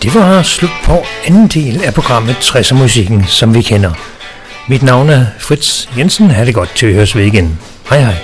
Det var slut på anden del af programmet 60'er musikken, som vi kender. Mit navn er Fritz Jensen. Ha' det godt til at høres ved igen. Hej hej.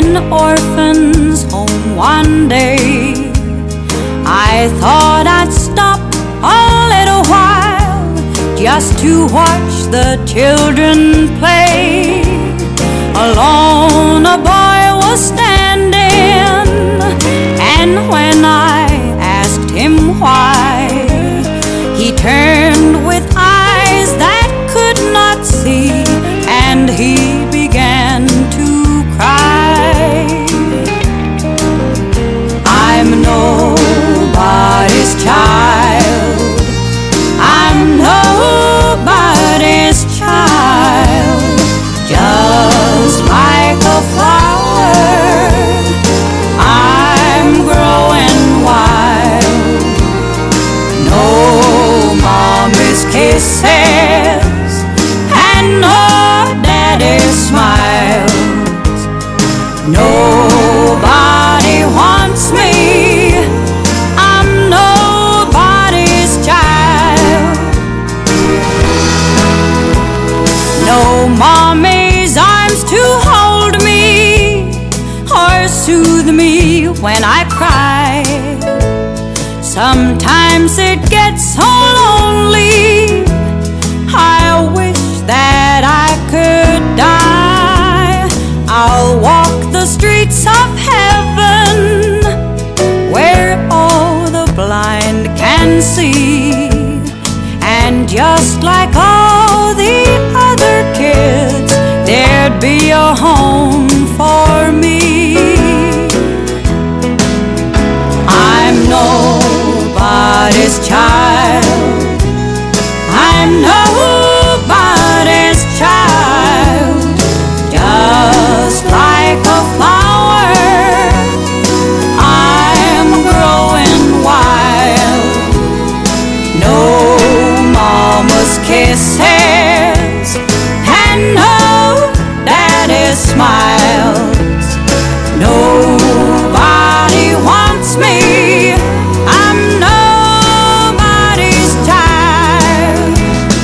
an orphan's home one day. I thought I'd stop a little while just to watch the children play. Alone a boy was standing, and when I asked him why, he turned with eyes that could not see, and he began to cry. I'm nobody's child, I'm nobody's child, just like a flower, I'm growing wild. No mommy's kisses and no daddy's smiles. Nobody wants me, I'm nobody's child. No mommy's arms to hold me or soothe me when I cry. Sometimes it gets so lonely, I wish that I could die. I'll walk the streets of heaven where all the blind can see, and just like all the other kids, there'd be a home for me. I'm nobody's child, I'm nobody's child, just like a flower, I'm growing wild. No mama's kisses and no daddy's smiles. Nobody wants me, I'm nobody's child.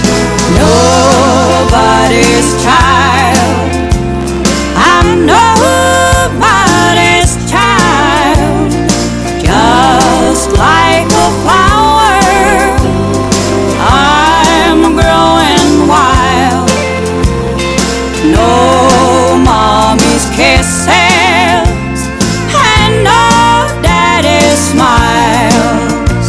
Nobody's child, I'm nobody's child, just like a flower, I'm growing wild. No mommy's kisses and no daddy's smiles.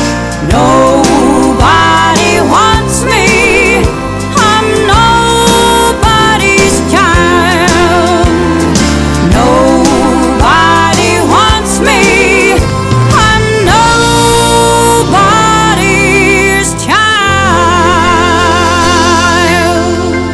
Nobody wants me, I'm nobody's child. Nobody wants me, I'm nobody's child.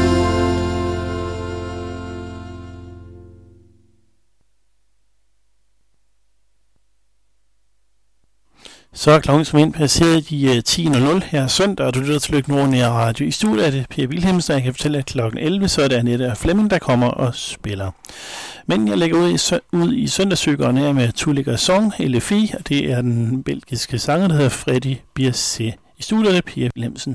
Så er klokken som ind passeret de 10.00 her søndag, og du lytter til Lykke Nordnær Radio. I studiet er det Per Wilhelmsen, og jeg kan fortælle, at klokken 11, så er det Annette og Flemming, der kommer og spiller. Men jeg lægger ud i søndagssykkeren her med Tulliger Song, LFI, og det er den belgiske sanger, der hedder Freddy Bierce. I studiet er det Per Wilhelmsen.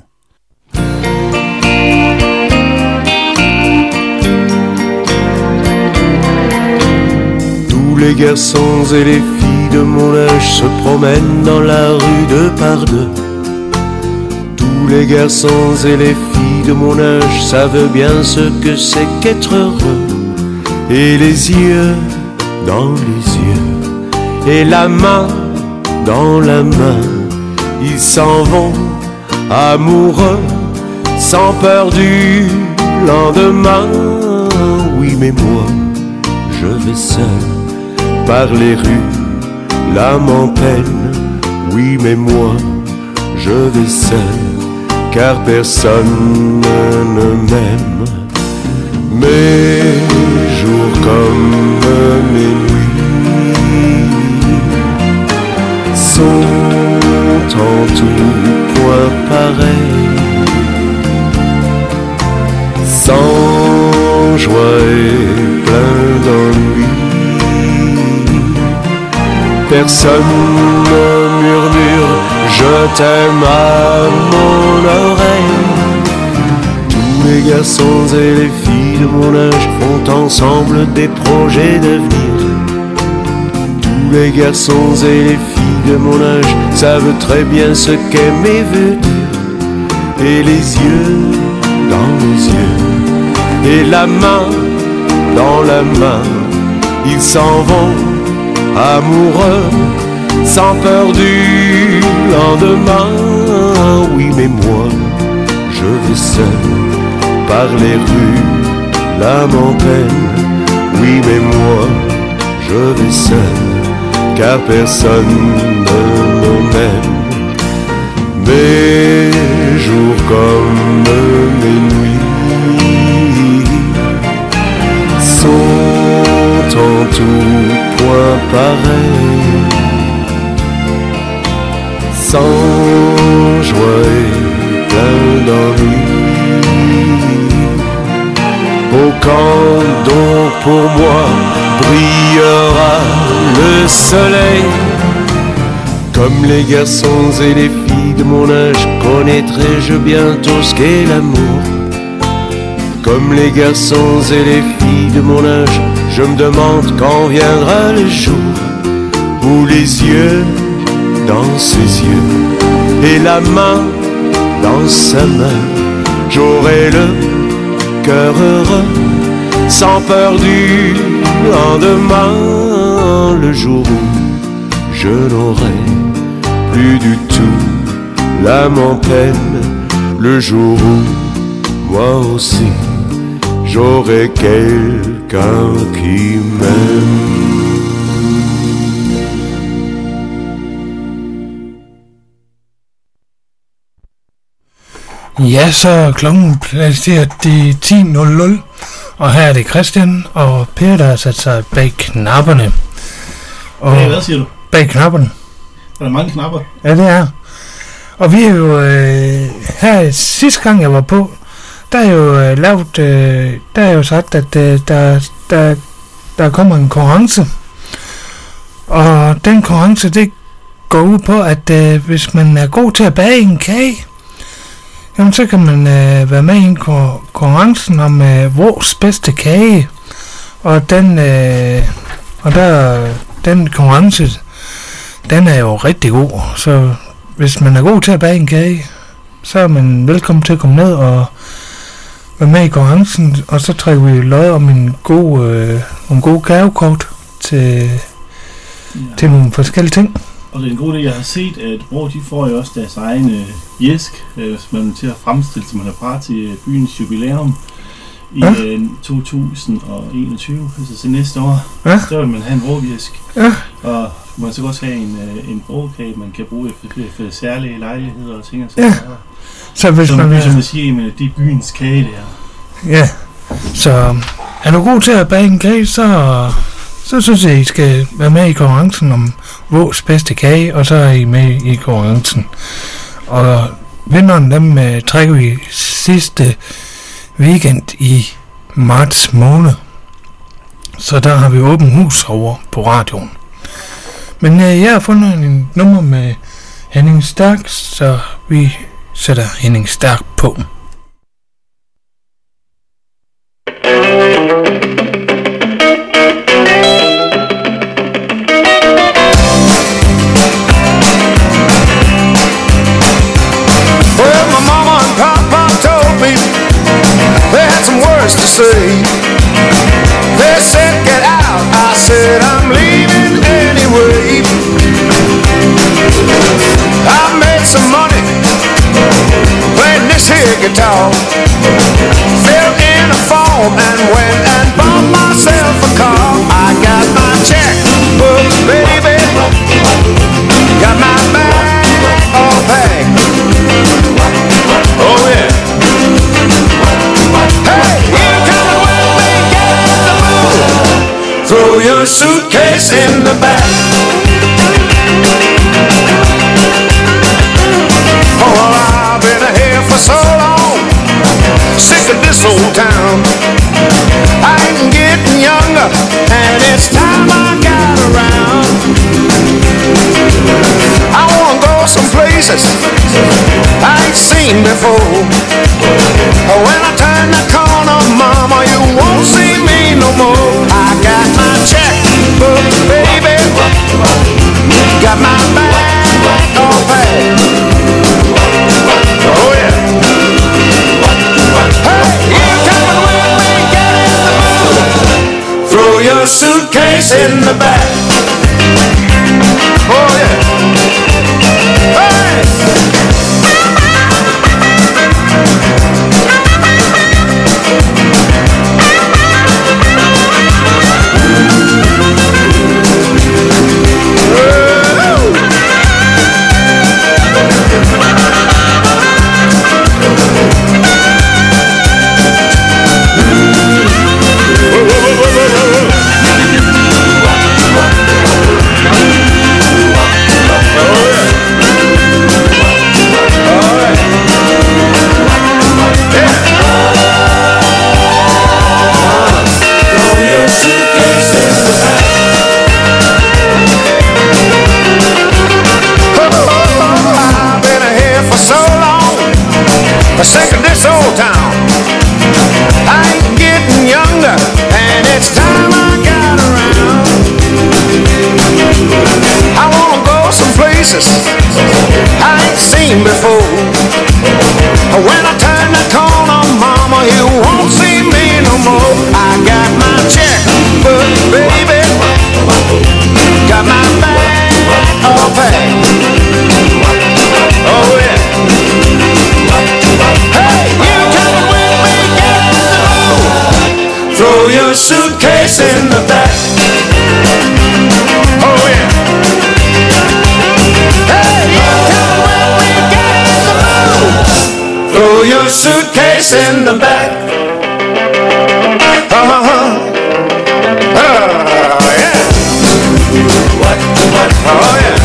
Tous les garçons et les filles de mon âge se promènent dans la rue deux par deux. Tous les garçons et les filles de mon âge savent bien ce que c'est qu'être heureux. Et les yeux dans les yeux, et la main dans la main, ils s'en vont amoureux, sans peur du lendemain. Oui, mais moi, je vais seul par les rues, l'âme en peine. Oui, mais moi, je vais seul, car personne ne m'aime. Mes jours comme mes nuits sont en tout point pareils, sans joie et plein d'ennui. Personne ne murmure je t'aime à mon oreille. Tous les garçons et les filles de mon âge font ensemble des projets d'avenir. Tous les garçons et les filles de mon âge savent très bien ce qu'aimer veut dire. Et les yeux dans les yeux, et la main dans la main, ils s'en vont amoureux, sans peur du lendemain. Oui, mais moi, je vais seul par les rues, l'âme en peine. Oui, mais moi, je vais seul, car personne ne me mène. Mes jours comme mes nuits sont en tout point pareils, sans joie et plein d'ennui. Au camp donc pour moi brillera le soleil. Comme les garçons et les filles de mon âge, connaîtrai-je bientôt ce qu'est l'amour. Comme les garçons et les filles de mon âge, je me demande quand viendra le jour où les yeux dans ses yeux et la main dans sa main, j'aurai le cœur heureux, sans peur du lendemain. Le jour où je n'aurai plus du tout l'âme en peine, le jour où moi aussi j'aurai quelqu'un qui m'aime. Ja, så er klokken placeret i 10.00, og her er det Christian og Per, der har sat sig bag knapperne. Og Hey, hvad siger du? bag knapperne. Der er mange knapper. Ja, det er. Og vi er jo her sidste gang jeg var på, der er jo lavet, der er jo sagt, at der kommer en konkurrence. Og den konkurrence, det går ud på, at hvis man er god til at bage en kage, jamen så kan man være med i konkurrencen om vores bedste kage. Og den konkurrence, den er jo rigtig god. Så hvis man er god til at bage en kage, så er man velkommen til at komme ned og være med i konkurrencen. Og så trækker vi lod om en god gavekort til nogle forskellige ting. Og det er en god idé, jeg har set, at Rå, de får jo også deres egen jæsk, hvis man er til at fremstille, så man er parat til byens jubilæum i 2021, altså til næste år. Ja. Så vil man have en råjæsk. Ja. Og man så også have en råkage, man kan bruge for særlige lejligheder og ting og Ja. Så hvis som man man siger, men det er byens kage, det her. Ja, så er du god til at bage en kage, så synes jeg, I skal være med i konkurrencen om vores bedste kage, og så er I med i konkurrencen. Og vinderen, dem trækker vi sidste weekend i marts måned. Så der har vi åbent hus over på radioen. Men jeg har fundet en nummer med Henning Stærk, så vi sætter Henning Stærk på. To say, they said get out, I said I'm leaving anyway. I made some money playing this here guitar, filled in a form and went and bought myself a car. I got my checkbook, baby, got my bag all packed. Oh yeah. Throw your suitcase in the back. Oh, well, I've been here for so long, sick of this old town. I ain't getting younger, and it's time I got around. I wanna go some places I ain't seen before. When I turn suitcase in the back. Oh yeah. Hey! Sick of this old town. I ain't getting younger, and it's time I got around. I wanna go some places I ain't seen before. When I turn the corner, mama, you won't see me no more. I got my checkbook, baby, got my bag all packed. Oh yeah. Hey, you coming with me? Get in the road. Throw your suitcase in the back. Oh yeah. Hey, you coming with me? Get in the road. Throw your suitcase in the back. Yeah. What? Oh yeah.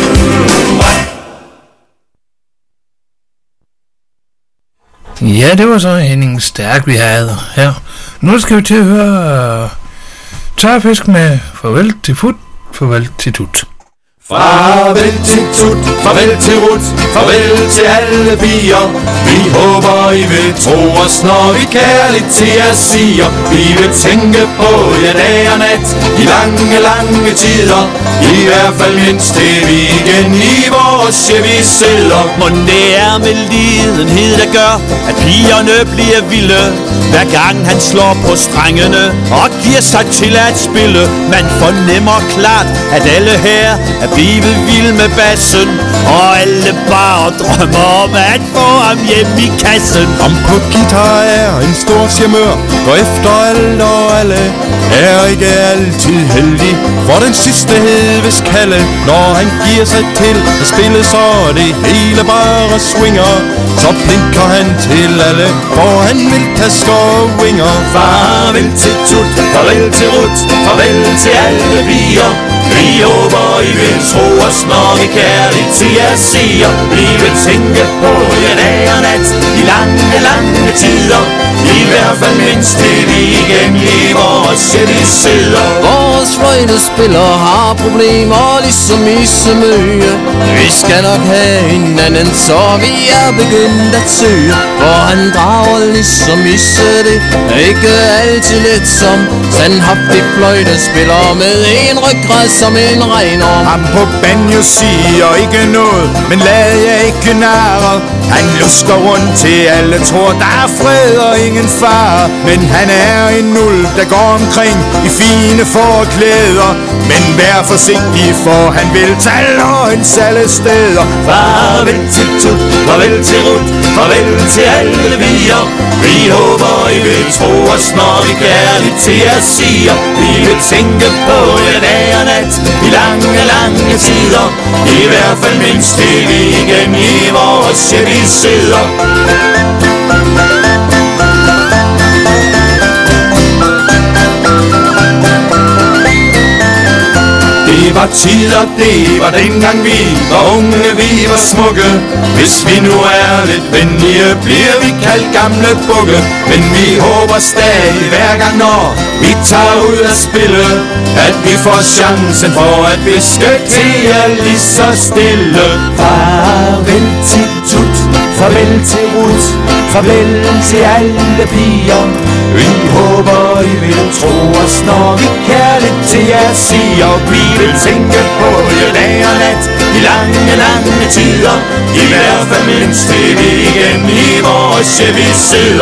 Ja, det var så Henning Stærk, vi havde her. Nu skal vi til at høre Tørfisk med Farvel til Fut, Farvel til Tut. Farvel til Tut, farvel til Rut, farvel til alle piger. Vi håber I vil tro os, når vi kærligt til jer siger. Vi vil tænke på jer dag og nat, i lange, lange tider. I hvert fald mindst til vi igen i vores Chevy sidder. Mon det er med lidenhed, der gør, at pigerne bliver vilde, hver gang han slår på strengene og giver sig til at spille. Man fornemmer klart, at alle her er blevet vild med bassen, og alle bare drømmer om at få ham hjem i kassen. Om på guitar er en stor charmeur, går efter alt og alle, er ikke altid heldig, for den sidste hedves kalde. Når han giver sig til at spille, så det hele bare swinger, så blinker han til alle, for han vil kaste og winger. Farvel til Tut, farvel til Rut, farvel til alle piger. Vi håber I vil tro os, når vi kærligt til jer siger. Vi vil tænke på jer dag og nat, i lange, lange tider. I hvert fald mindst til vi igen i vores Chevy sidder. Vores fløjtespiller har problemer ligesom i Sømøge. Vi skal nok have en anden, så vi er begyndt at søge. For han drager ligesom i det, ikke altid lidt som standhaftig fløjtespiller med en ryggrad som en regnorm. Ham på banjo siger ikke noget, men lad jeg ikke narre. Han lusker rundt til alle tror der er fred og ingen fare. Men han er en ulv der går omkring i fine forklæder. Men vær forsigtig, for han vil tage løgns alle steder. Farvel til Tut, farvel til Rut, farvel til alle piger. Vi håber I vil tro os, når vi kærligt til jer siger. Vi vil tænke på jer dag og nat, i lange, lange tider. I hvert fald mindst til vi igen i vores Chevy sidder. Det var tider, det var dengang vi var unge, vi var smukke. Hvis vi nu er lidt venlige, bliver vi kaldt gamle bukke. Men vi håber stadig hver gang, når vi tager ud at spille, at vi får chancen for at viske til jer lige så stille. Farvel til Tut, farvel til Rut, farvel til alle piger. Vi håber I vil tro os, når vi kærligt til jer siger. Vi vil tænke på jer dag og nat, i lange, lange tider. I hvert fald mindst til vi igen i vores Chevy sidder.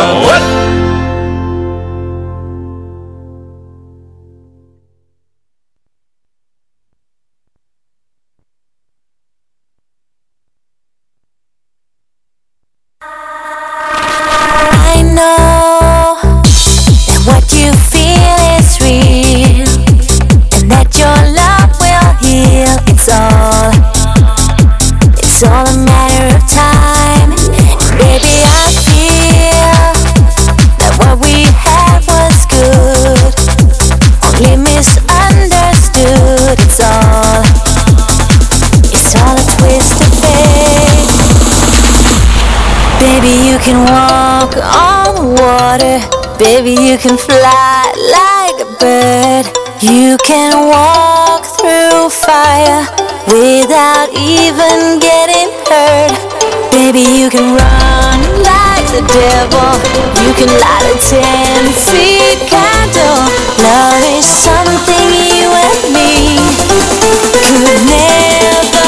It's all a matter of time. And baby, I feel that what we had was good, only misunderstood. It's all a twist of fate. Baby, you can walk on water. Baby, you can fly like a bird. You can walk through fire without even getting hurt. Baby, you can run like the devil. You can light a 10-feet candle. Love is something you and me could never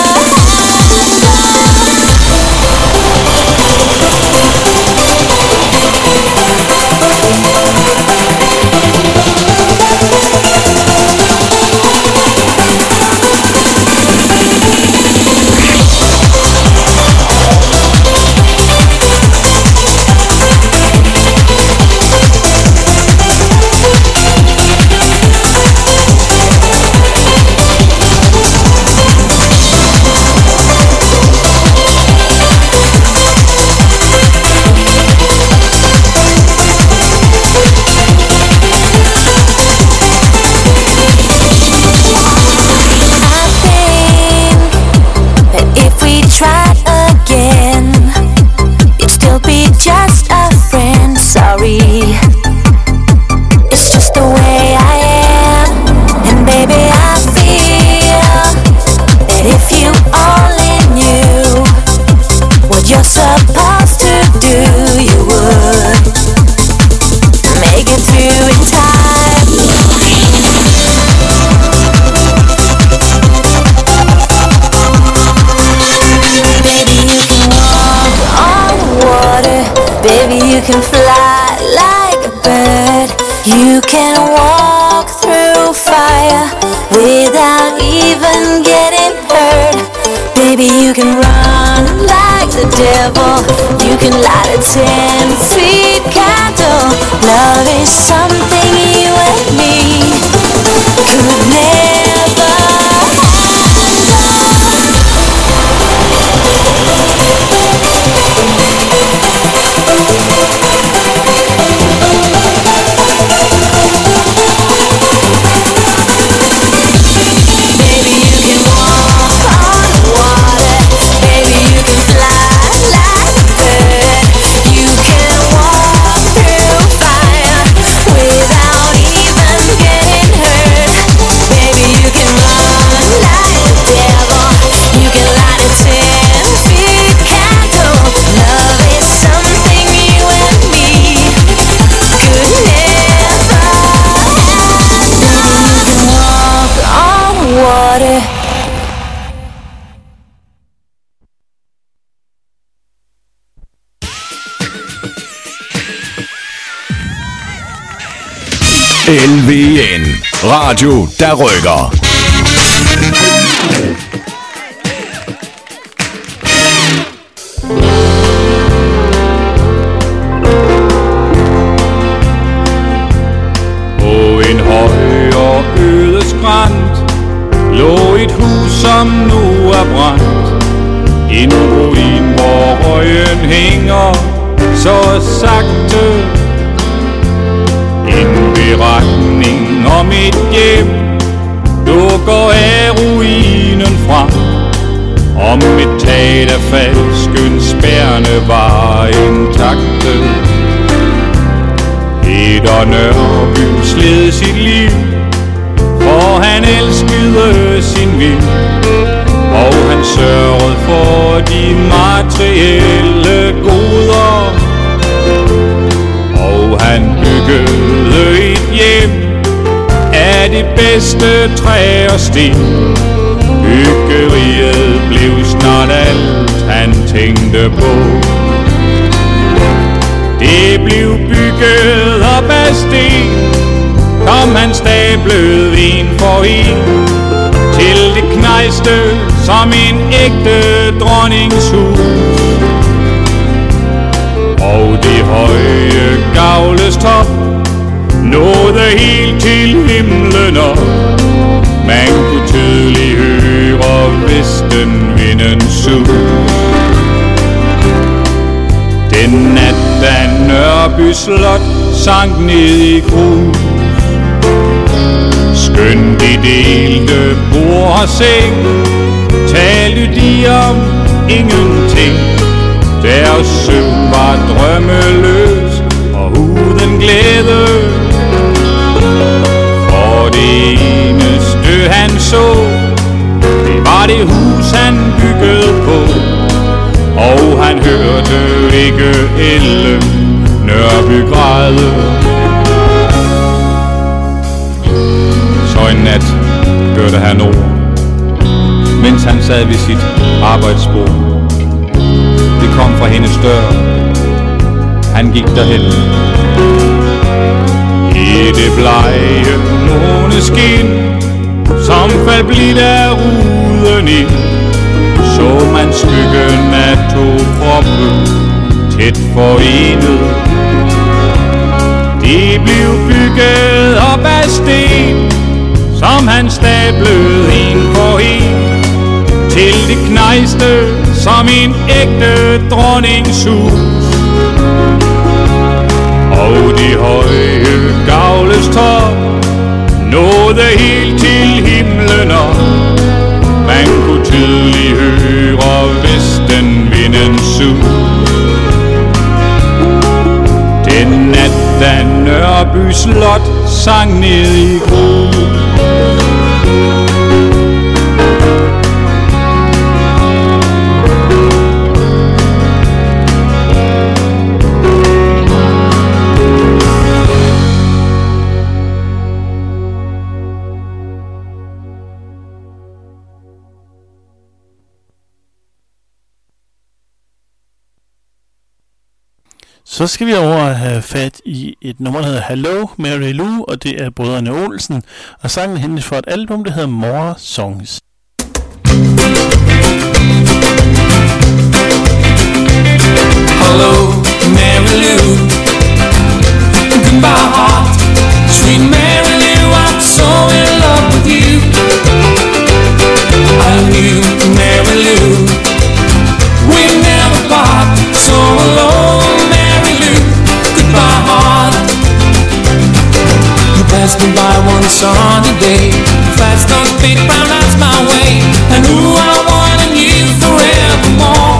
can fly like a bird. You can walk through fire without even getting hurt. Baby, you can run like the devil. You can light a 10-feet candle. Love is something you and me could never LVN. Radio, der rykker. På en høj og øde skrænt lå et hus, som nu er brændt. En ruin, hvor røgen hænger så sagte. En beretning om et hjem dukker af ruinen frem. Om et tag, der faldt, skønt spærrene var intakte. Peter Nørby sled sit liv, for han elskede sin vild. Og han sørgede for de materielle goder. Og han byggede et hjem af det bedste træ og sten. Byggeriet blev snart alt han tænkte på. Det blev bygget op af sten, kom han stablede en for en, til det knejste som en ægte dronningshus. Og det høje gavles top nåede helt til himlen op. Man kunne tydeligt høre vestenvinden sus. Nørreby Slot sank ned i grus. Skønt de delte bord og seng, talte de om ingenting. Deres søvn var drømmeløs og huden glæde. For det eneste han så, det var det hus han byggede på. Og han hørte ikke Ellen Nørreby græde. Så en nat hørte han ord, mens han sad ved sit arbejdsbord. Det kom fra hendes dør. Han gik derhen. I det blege måneskin, som faldt blidt af ruden ind, så man skyggen af to kroppe tæt forenet. De blev bygget op af sten, som han stablede en på en, til det knejste som en ægte dronningshus. Og de høje gavles top nåede helt til himlen op. Man kunne tydeligt høre vestenvinden sus. Den nat, da Nørreby Slot sang ned i grus. Så skal vi over og have fat i et nummer, der hedder Hello, Mary Lou, og det er brødrene Olsen, og sangen hendes for et album, der hedder More Songs. Hello, Mary Lou, goodbye heart, sweet Mary Lou, I'm so in love with you. I knew Mary Lou, we never part, so alone. Passed me by one sunny day, fast on big brown eyes my way, and ooh, I wanted you forevermore.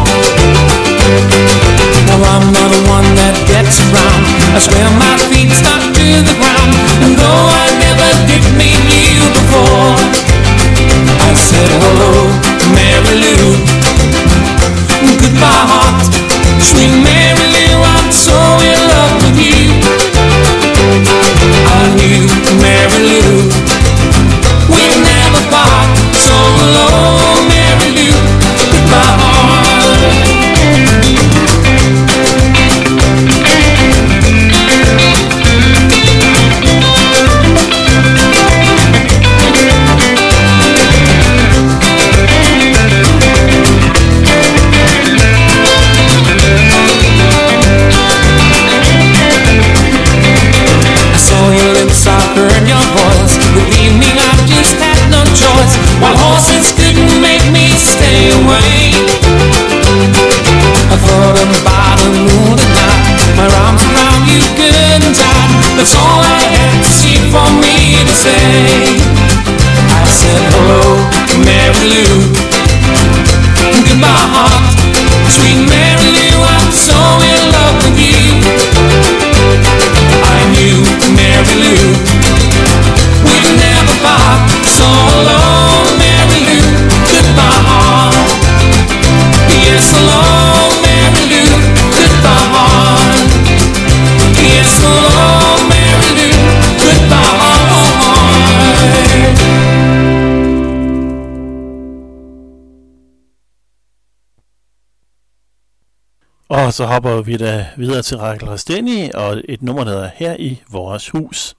Now I'm not the one that gets around, I swear my feet stuck to the ground, and though I never did meet you before, I said hello, Mary Lou, goodbye heart, sweet Mary Lou, I'm so in love with you. I knew Mary Lou, we'd never part, so alone, Mary Lou, goodbye heart. I heard your voice. With evening I just had no choice, while horses couldn't make me stay away. I thought about a moon tonight, my arms around you good and tight. That's all I had to see for me to say. I said hello, Mary Lou, goodbye heart, sweet Mary Lou, I'm so in love with you. I knew Mary Lou, we'd never part, so alone, Mary Lou, goodbye heart. Yes, alone, Mary Lou, goodbye heart. Yes, alone, Mary Lou, goodbye heart. Og så hopper vi da videre til Rakel Rasteni og et nummer, der hedder Her i vores hus.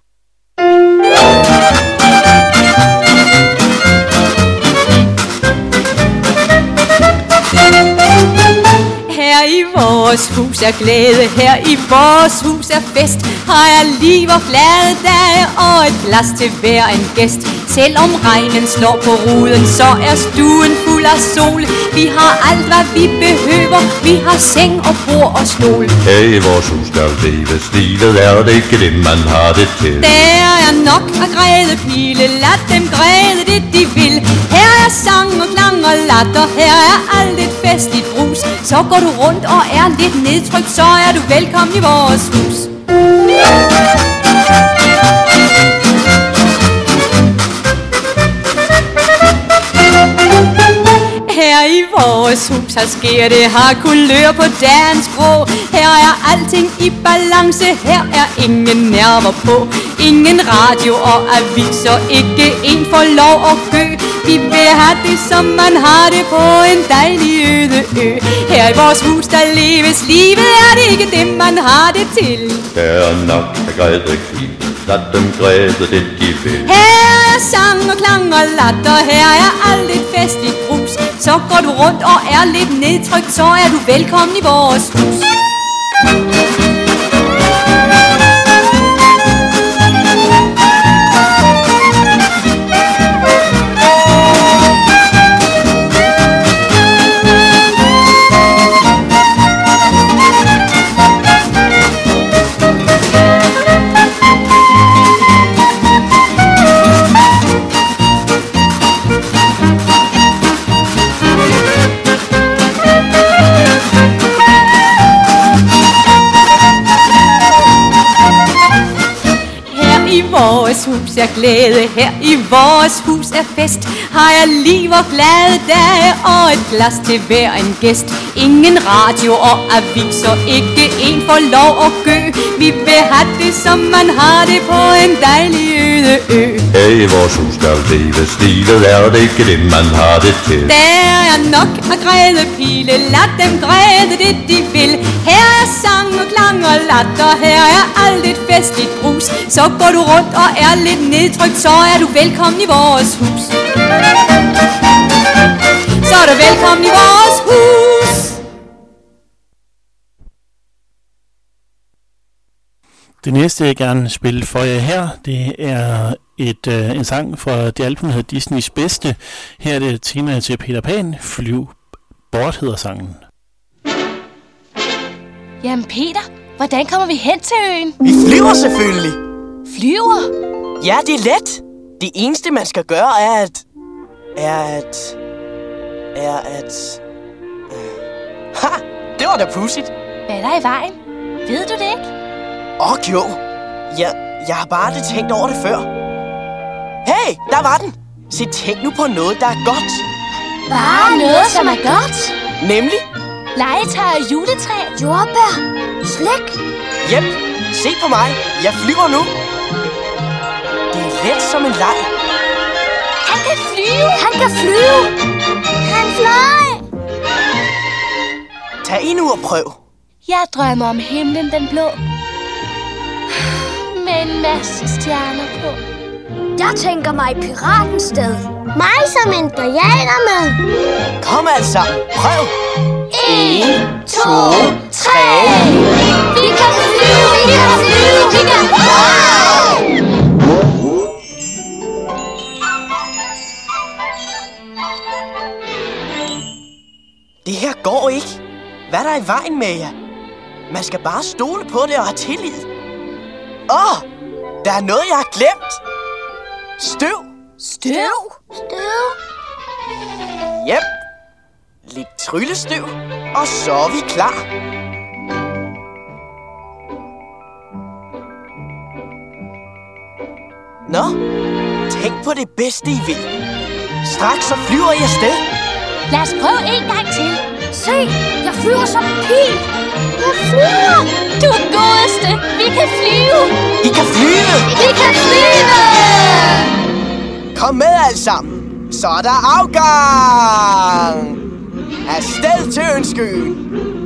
Her i vores hus er glæde, her i vores hus er fest. Har jeg liv og glade dage og et glas til hver en gæst. selvom regnen slår på ruden, så er stuen fuld af sol. Vi har alt, hvad vi behøver. Vi har seng og bord og stol. Her i vores hus skal leves livet, er det ikke det, man har det til. Der er nok at græde pile, lad dem græde det de vil. Her er sang og klang og latter, her er alt et festligt brus. Så går du rundt og er lidt nedtrykt, så er du velkommen i vores hus. Her i vores hus, her sker det, har kulør på dagens grå. Her er alting i balance, her er ingen nerver på. Ingen radio og aviser, ikke en får lov at gø. Vi vil have det, som man har det på en dejlig øde ø. Her i vores hus, der leves livet, er det ikke det, man har det til. Der er nok at græde pile, lad dem græde det, de vil. Her er sang og klang og latter, her er alt et festligt brus. Så går du rundt og er lidt nedtrykt, så er du velkommen i vores hus. Vores hus er glæde, her i vores hus er fest. Har jeg liv og glade dage og et glas til hver en gæst. Ingen radio og aviser, ikke en får lov at gø. Vi vil have det, som man har det på en dejlig øde ø. Her i vores hus skal leves livet, er det ikke det, man har det til. Der er nok at græde pile, lad dem græde det de vil. Her er sang og klang og latter, her er alt et festligt brus. Så går du rundt og er lidt nedtrykt, så er du velkommen i vores hus. Så er du velkommen i vores hus. Det næste, jeg gerne spille for jer her, det er en sang fra det album, der hedder Disneys Bedste. Her er det temaet til Peter Pan, Flyv bort hedder sangen. Jamen Peter, hvordan kommer vi hen til øen? Vi flyver selvfølgelig. Flyver? Ja, det er let. Det eneste, man skal gøre, er at... Ha! Det var da pudsigt. Hvad er der i vejen? Ved du det ikke? Jo. Jeg har bare aldrig tænkt over det før. Hey, der var den. Se, tænk nu på noget, der er godt. Bare noget, som er godt? Nemlig? Legetøj og juletræ, jordbær, slik. Jep, se på mig. Jeg flyver nu. Det er let som en leg. Han kan flyve. Han kan flyve. Han flyver. Tag en ud og prøv. Jeg drømmer om himlen den blå. Med en masse stjerner på. Jeg tænker mig i piratens sted. Mig som en indianer med. Kom altså, prøv. 1, 2, 3. Vi kan flyve, vi kan flyve, vi kan flyve. Det her går ikke. Hvad er der i vejen med jer? Man skal bare stole på det og have tillid. Der er noget, jeg har glemt. Støv. Støv? Støv? Jep. Lidt tryllestøv, og så er vi klar. Nå, tænk på det bedste, I vil. Straks så flyver I afsted. Lad os prøve en gang til. Se, jeg flyver som en pil. Jeg flyver. Du er godeste. Vi kan flyve. I kan flyve. Vi kan flyve. Kom med alle sammen. Så er der afgang. Afsted til Ønskeøen.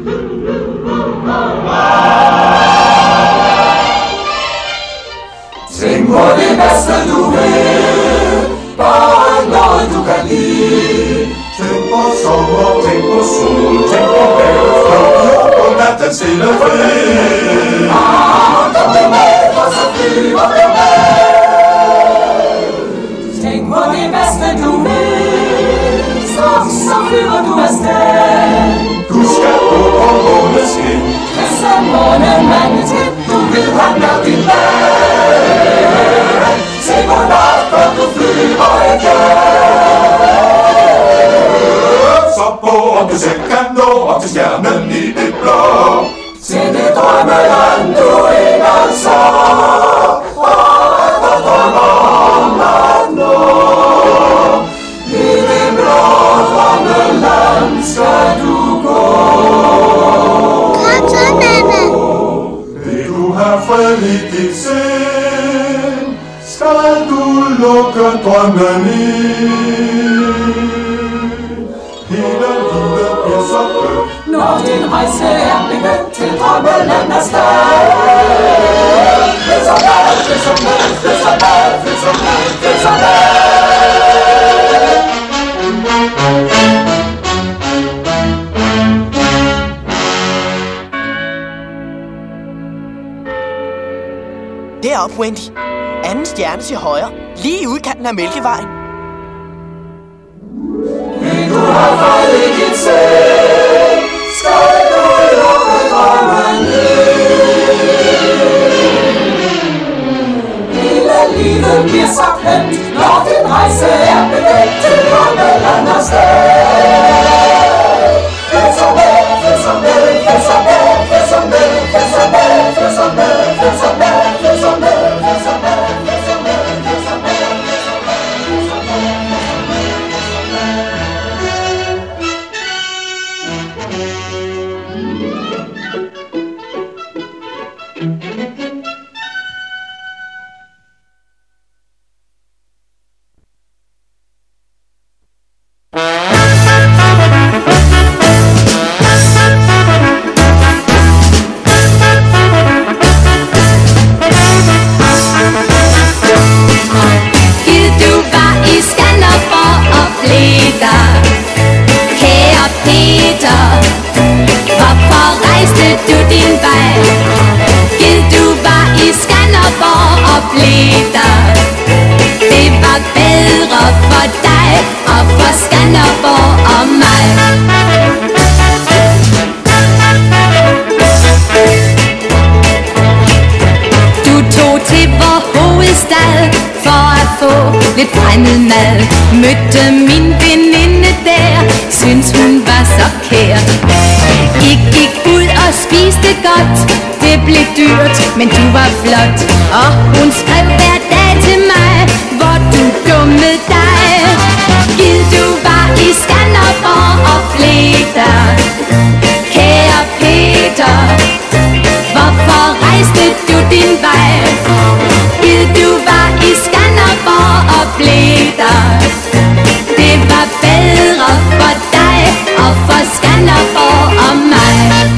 Tænk på det bedste du vil. Bare noget du kan lide. Tænk på sommer, tænk på sol, tænk på havet, og natten stille fri. Kom med, og så flyver vi med. Tænk afsted. Du skal gå på måneskin. Kysser månemanden til, du vil have nok din vand. Se hvor langt før du flyver igen. Så på om du selv kan nå op til stjernen i det blå. Til det drømmeland du engang så, og efter drømmer om at nå. I det blå drømmeland skal du gå. Kom så, mamma. Vil du have fred i dit sind, skal du lukke drømmen ind. Hele livet bliver så blødt, når din rejse er begyndt til drømmeland af sted. Flyt så med, flyt så med, flyt så med, flyt så med, flyt så med. Derop, Wendy. Anden stjerne til højre. Lige i udkanten af Mælkevejen. Vil du have fred i dit sind, skal du lukke drømmen ind. Hele livet bliver så klemt, når din rejse er begyndt til drømmeland af sted. Flyt så med, flyt så med, flyt så med, flyt så med, flyt så med, flyt så med, flyt så med, flyt så med, flyt så med, flyt så med, flyt så med. Lidt fremmed mad. Mødte min veninde der, synes hun var så kær. I gik ud og spiste godt, det blev dyrt, men du var flot. Og hun skrev hver dag til mig, hvor du dummede dig. Gid du var i Skanderborg og flæter. Kære Peter, hvorfor rejste du din vej? Gid du var i Skanderborg og blæder. Det var bedre for dig og for Skanderborg og mig.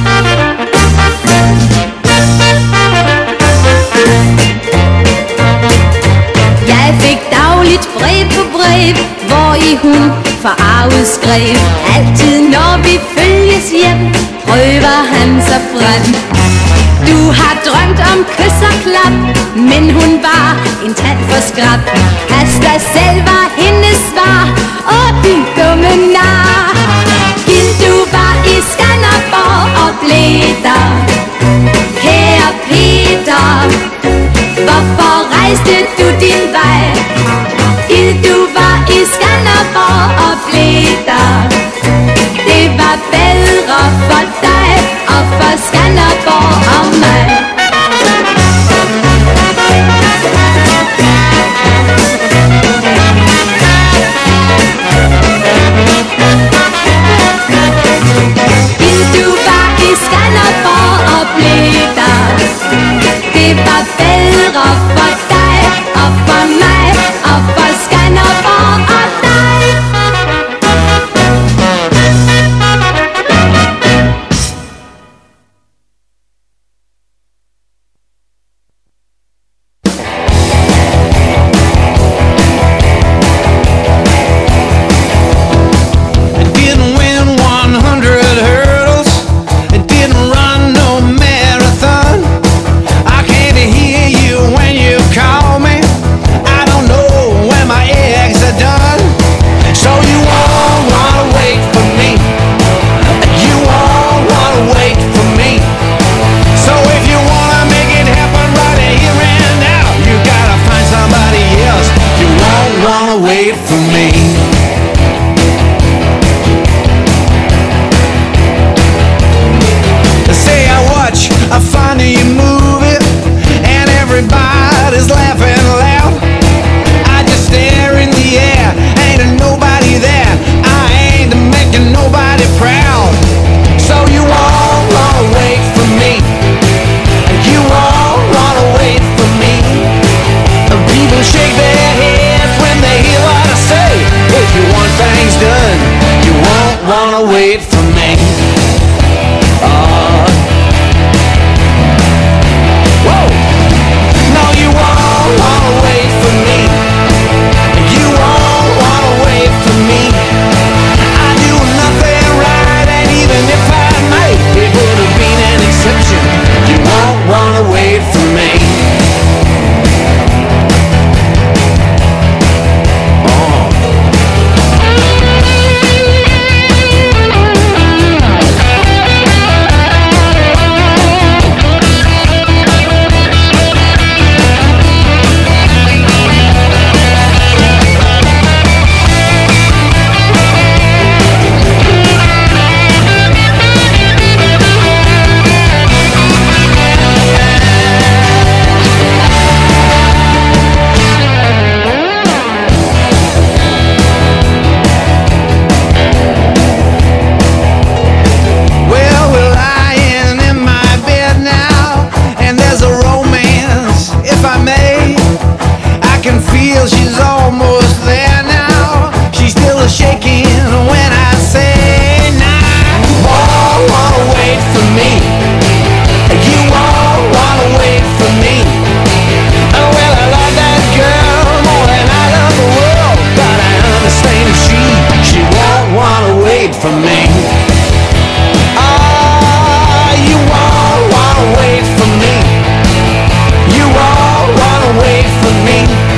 Jeg fik dagligt brev på brev, hvor i hun forarvet skrev: altid når vi følges hjem, prøver han så frem. Du har drømt om kys og klap, men hun var en tand for skrab. Pas dig selv var hendes svar, åh din dumme nar. Gid du var i Skanderborg og blæder. Kære Peter, hvorfor rejste du din vej? Gid du var i Skanderborg og blæder. Det var bedre for dig og for Skanderborg og mig. Gid du var i Skanderborg og blæder. Det var bedre for dig og for mig og for Skanderborg og dig. wanna wait for me. Whoa! No, you won't wanna wait for me. You won't wanna wait for me. I do nothing right, and even if I might, it would have been an exception. You won't wanna wait for me. She's almost there now. She's still shaking when I say nah. You won't wanna wait for me. You won't wanna wait for me. Well, I love that girl more than I love the world, but I understand if she won't wanna wait for me. You won't wanna wait for me. You won't wanna wait for me.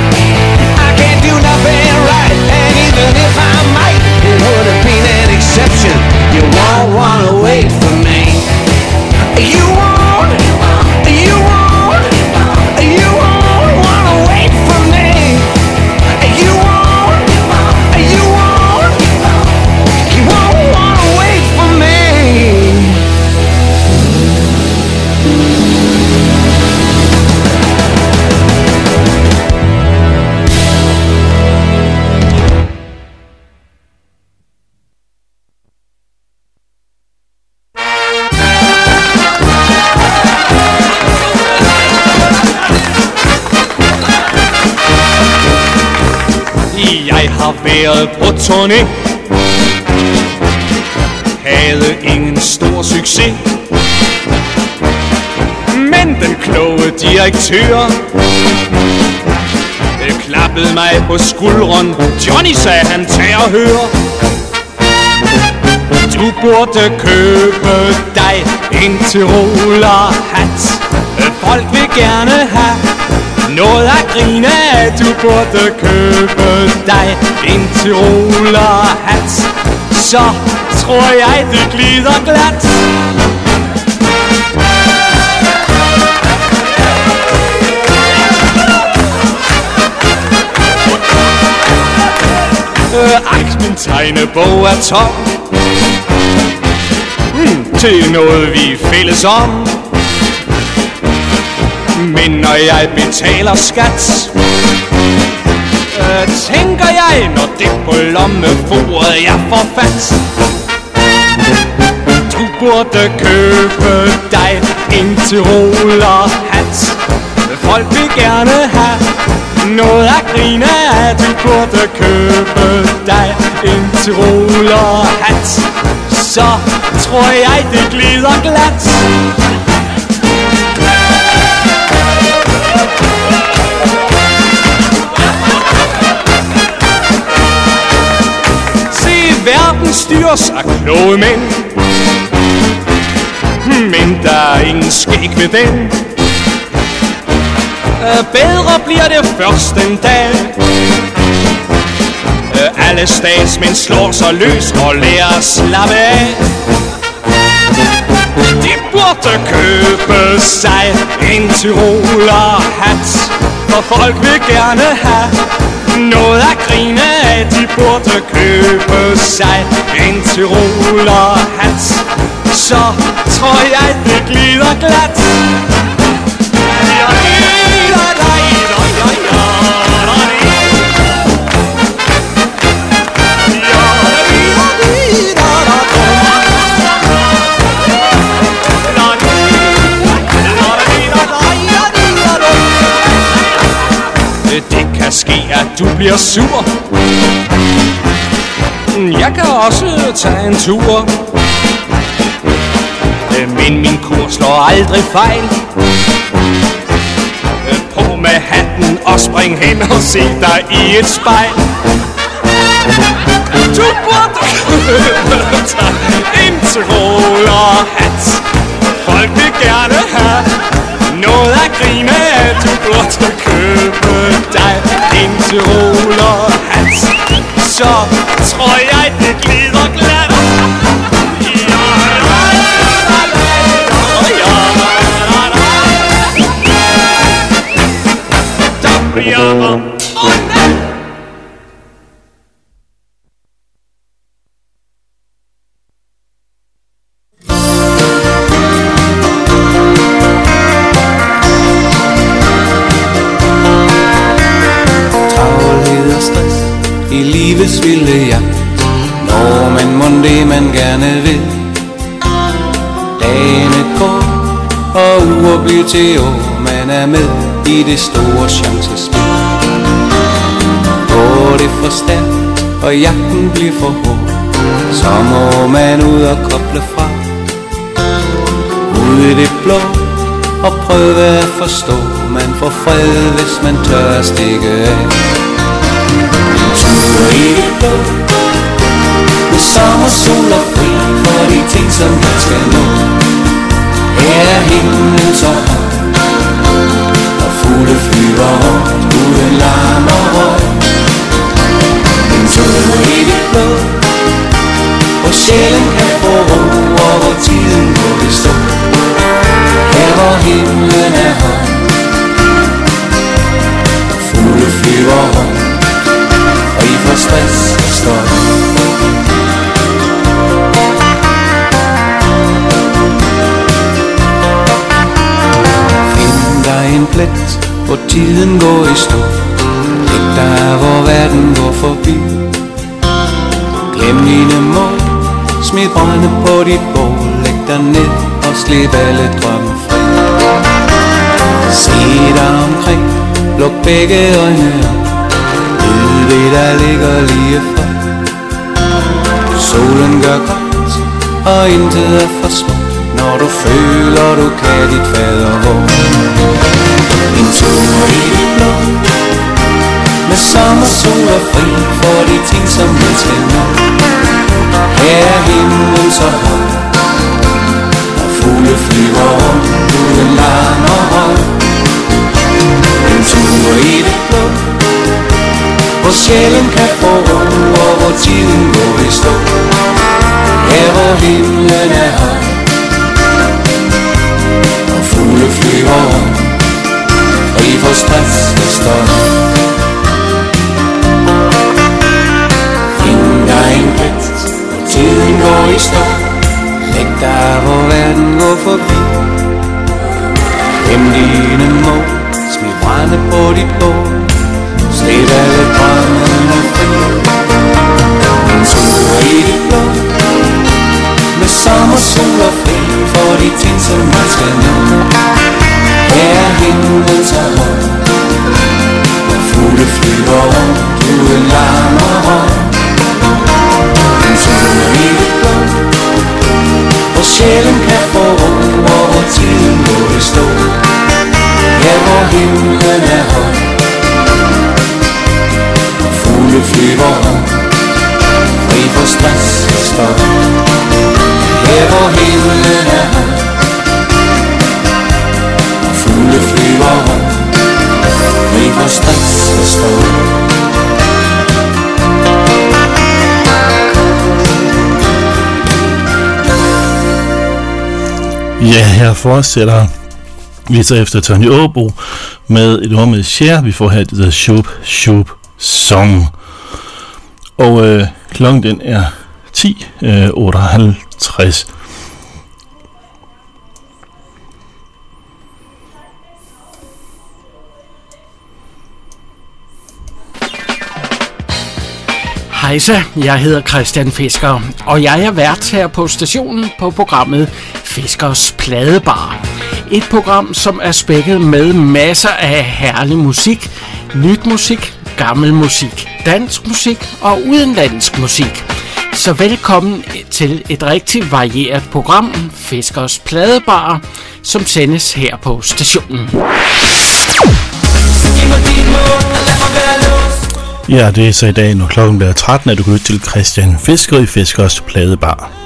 Even if I might, it would have been an exception. You won't wanna wait for me. You won't, you won't, you won't wanna wait for me. You won't, you won't, you won't wanna wait for me. Jeg har været på turné, havde ingen stor succes, men den kloge direktør klappede mig på skulderen. Johnny, sagde han, tag og hør. Du burde købe dig en Tyroler-hat. Folk vil gerne have noget at grine af. Du burde købe dig en Tyroler-hat. Så tror jeg, det glider glat. Min tegnebog er tom til noget vi fælles om. Men når jeg betaler skat, tænker jeg, når det på lommeforet jeg får fat. Du burde købe dig en Tyroler-hat. Folk vil gerne have noget at grine af. Du burde købe dig en Tyroler-hat. Så tror jeg, det glider glat. Se, verden styres af kloge mænd, men der er ingen skæg ved den. Bedre bliver det først en dag. Alle statsmænd slår sig løs og lærer at slappe af. De burde købe sig en Tyroler-hat, for folk vil gerne have noget at grine af. De burde købe sig en Tyroler-hat. Så tror jeg, det glider glat. Det kan ske, at du bliver sur. jeg kan også tage en tur. Men min kur slår aldrig fejl. På med hatten og spring hen og se dig i et spejl. Du burde tage en trollerhat. Folk vil gerne have noget at grine af. Du burde købe dig en trollerhat. Så tror jeg det glider glat. Travlhed og stress i livets vilde jagt, når man må det man gerne vil. Dagene går og uger bliver til år, man er med i det store chancespil. Går det for stærkt, og jagten bliver for hård, så må man ud og koble fra. Ud i det blå og prøve at forstå, man får fred, hvis man tør at stikke af. En tur i det blå, med sommer, sol og fri, for de ting som man skal nå. Her er himlen så høj, og fugle flyver rundt uden larm og røg. En tur i det blå, hvor sjælen kan få ro, og hvor tiden må bestå. Her hvor himlen er høj, og fugle flyver rundt, fri for stress og støj. En plet, hvor tiden går i stå. Læg der, hvor verden går forbi. Glem dine mål, smid brænde på dit bål. Læg dig ned og slip alle drømme fri. Se dig omkring, luk begge øjne op. Nyd det, der ligger lige for. Solen gør godt, og intet er for småt, når du føler, du kan dit fadervor. En tur i det blå, med sommer, sol og fri, for de ting som man skal nå. Her er himlen så høj, og fugle flyver rundt uden larm og røg. En tur i det blå, hvor sjælen kan få ro, og hvor tiden går i stå. Her hvor himlen er høj, og fugle flyver rundt, fri for stress og støj. Find dig en plet, hvor tiden går i stå. Læg dig, hvor verden går forbi. Glem dine mål, smid brænde på dit bål. Slip alle drømmene fri. En tur i det blå, med sommer, sol og fri, for de ting som man skal nå. Her er himlen så høj, og fugle flyver rundt uden larm og røg. En tur i det blå, hvor sjælen kan få ro, og hvor tiden går i stå. Her hvor himlen er høj, og fugle flyver rundt, fri for stress og støj. Her hvor himlen er høj, fugle flyver rundt, fri for stress og støj. Ja, her fortsætter vi så efter Tony Åbo med et ord med Cher. Vi får her det der Shoop Shoop Song. Og klokken den er 10:58. Hejsa, jeg hedder Christian Fisker, og jeg er vært her på stationen på programmet Fiskers Pladebar. Et program, som er spækket med masser af herlig musik, nyt musik, gammel musik, dansk musik og udenlandsk musik. Så velkommen til et rigtig varieret program, Fiskers Pladebar, som sendes her på stationen. Ja, det er så i dag, når klokken bliver 13, at du kan lytte til Christian Fisker i Fiskers Pladebar.